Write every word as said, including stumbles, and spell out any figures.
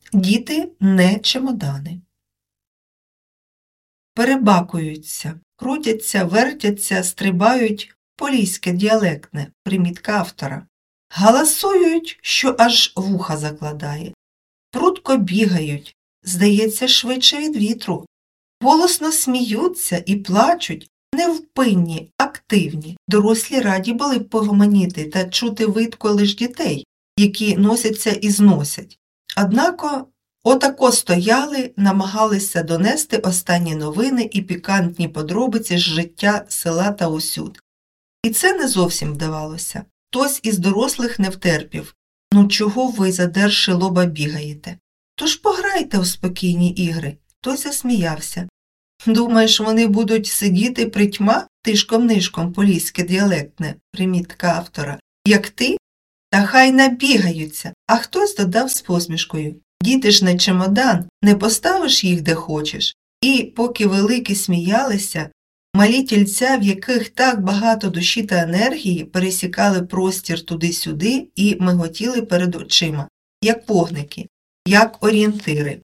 Діти не чемодани. Перебакуються, крутяться, вертяться, стрибають поліське діалектне, примітка автора. Галасують, що аж вуха закладає. Прудко бігають, здається, швидше від вітру. Голосно сміються і плачуть, невпинні, активні. Дорослі раді були б погомоніти та чути видко лиш дітей, які носяться і зносять. Однако отако стояли, намагалися донести останні новини і пікантні подробиці з життя села та усюд. І це не зовсім вдавалося. Хтось із дорослих не втерпів. Ну чого ви, задерши лоба, бігаєте? Тож пограйте у спокійні ігри. Хтось засміявся. Думаєш, вони будуть сидіти притьма тишком-нишком поліське діалектне, примітка автора, як ти? Та хай набігаються. А хтось додав з посмішкою. Діти ж не чемодан, не поставиш їх де хочеш. І, поки великі сміялися, малі тільця, в яких так багато душі та енергії, пересікали простір туди-сюди і миготіли перед очима, як вогники, як орієнтири.